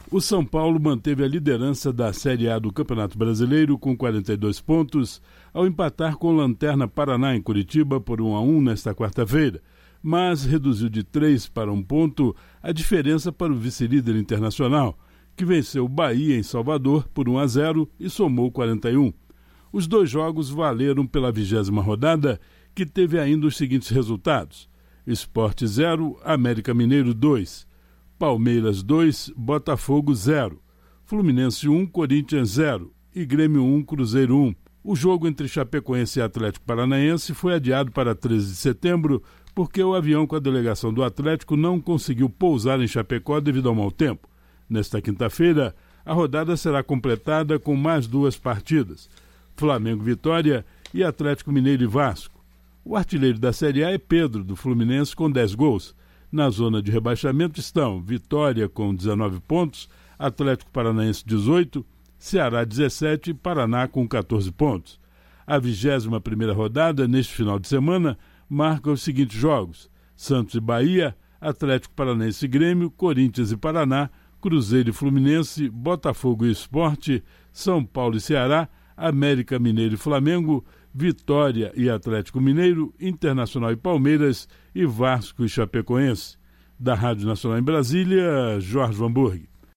O São Paulo manteve a liderança da Série A do Campeonato Brasileiro com 42 pontos, ao empatar com o Lanterna Paraná em Curitiba por 1-1 nesta quarta-feira, mas reduziu de 3 para 1 ponto a diferença para o vice-líder Internacional, que venceu o Bahia em Salvador por 1-0 e somou 41. Os dois jogos valeram pela 20ª rodada, que teve ainda os seguintes resultados: Sport 0, América Mineiro 2, Palmeiras 2, Botafogo 0, Fluminense 1, Corinthians 0 e Grêmio 1, Cruzeiro 1. O jogo entre Chapecoense e Atlético Paranaense foi adiado para 13 de setembro porque o avião com a delegação do Atlético não conseguiu pousar em Chapecó devido ao mau tempo. Nesta quinta-feira, a rodada será completada com mais 2 partidas: Flamengo Vitória e Atlético Mineiro e Vasco. O artilheiro da Série A é Pedro, do Fluminense, com 10 gols. Na zona de rebaixamento estão Vitória com 19 pontos, Atlético Paranaense 18, Ceará 17 e Paraná com 14 pontos. A 21ª rodada, neste final de semana, marca os seguintes jogos: Santos e Bahia, Atlético Paranaense e Grêmio, Corinthians e Paraná, Cruzeiro e Fluminense, Botafogo e Sport, São Paulo e Ceará, América Mineiro e Flamengo, Vitória e Atlético Mineiro, Internacional e Palmeiras e Vasco e Chapecoense. Da Rádio Nacional em Brasília, Jorge Vanburg.